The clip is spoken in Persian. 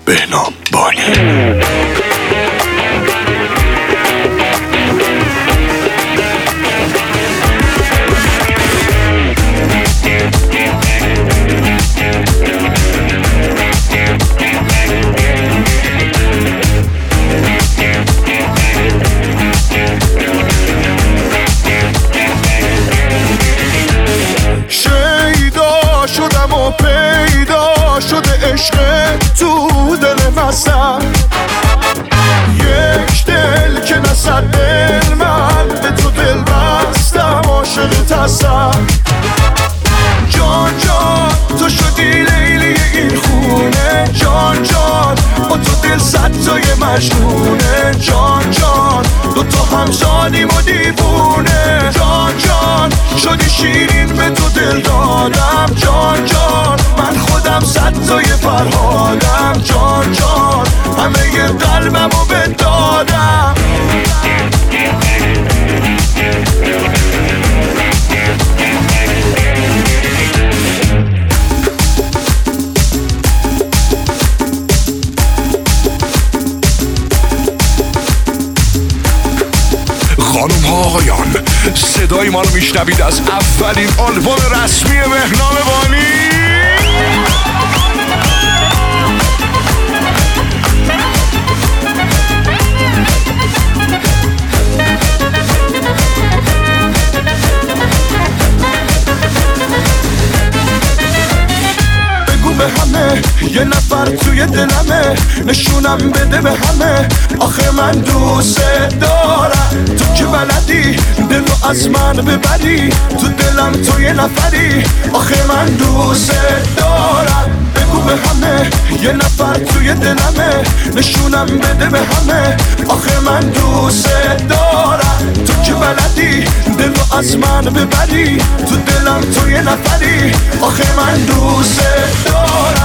بهنام بانی. پیدا شده عشق تو دل مسن، یک دل که نصد دل من به تو دل بستم عاشق تصن. جان جان تو شدی لیلی این خونه، جان جان با تو دل صد تای مجنونه، جان جان دو تا همزادیم و دیوونه، جان جان شدی شیرین به تو دل دادم، جان جان من خودم صد تای فرهادم، جان جان همه ی قلبمو بدادم. خانم ها آقایان، صدای ما رو میشنوید از اولین آلبوم رسمی بهنام بانی. به همه یه نفر توی دلمه، نشونم بده به همه آخه من دوست دارم. تو که بلدی دلو از من ببری، تو دلم تو یه نفری آخه من دوست دارم. بگو به همه یه نفر توی دلمه، نشونم بده به همه آخه من دوست دارم. تو که بلدی دلو از من ببری، تو دلم تو یه نفری آخه من دوست دارم.